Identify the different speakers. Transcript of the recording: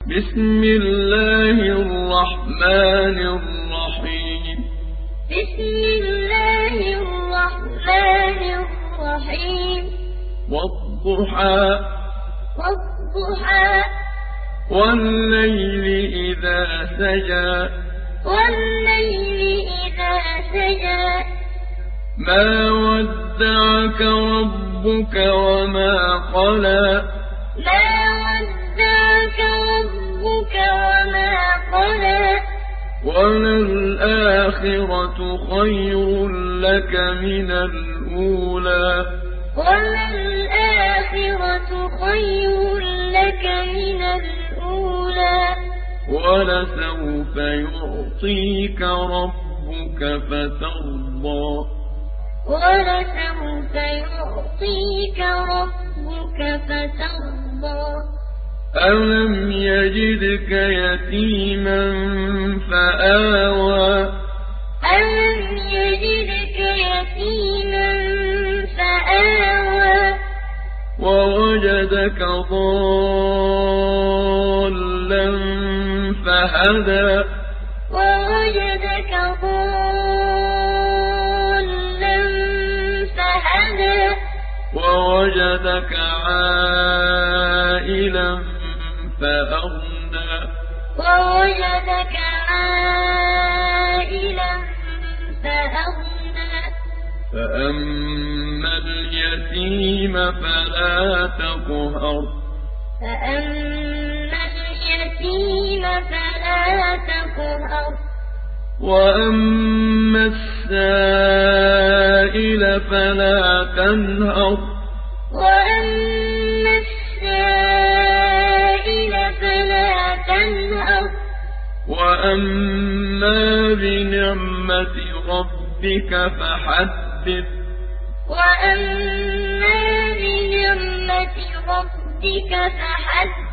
Speaker 1: بسم الله الرحمن الرحيم.
Speaker 2: بسم الله الرحمن الرحيم.
Speaker 1: والضحى
Speaker 2: والضحى
Speaker 1: والليل إذا سجى
Speaker 2: والليل إذا سجى
Speaker 1: ما ودعك ربك وما قلى
Speaker 2: ما ودعك ربك وما قلى
Speaker 1: وللآخرة خير لك من الأولى
Speaker 2: وللآخرة خير لك من الأولى
Speaker 1: ولسوف يعطيك ربك فترضى
Speaker 2: ولسوف يعطيك ربك فترضى
Speaker 1: ألم يجدك يتيما فآوى
Speaker 2: ألم يجدك يتيما فآوى
Speaker 1: ووجدك ضالا فهدى
Speaker 2: ووجدك ضالا فهدى
Speaker 1: ووجدك عائلا فأغنى
Speaker 2: ووجدك عائلا فأغنى
Speaker 1: فأما اليتيم فلا تقهر
Speaker 2: فأما اليتيم فلا تقهر
Speaker 1: وأما السائل فلا تنهر
Speaker 2: وأما السائل فلا تنهر
Speaker 1: وأما بنعمة ربك فحدث
Speaker 2: وأما بنعمة ربك فحدث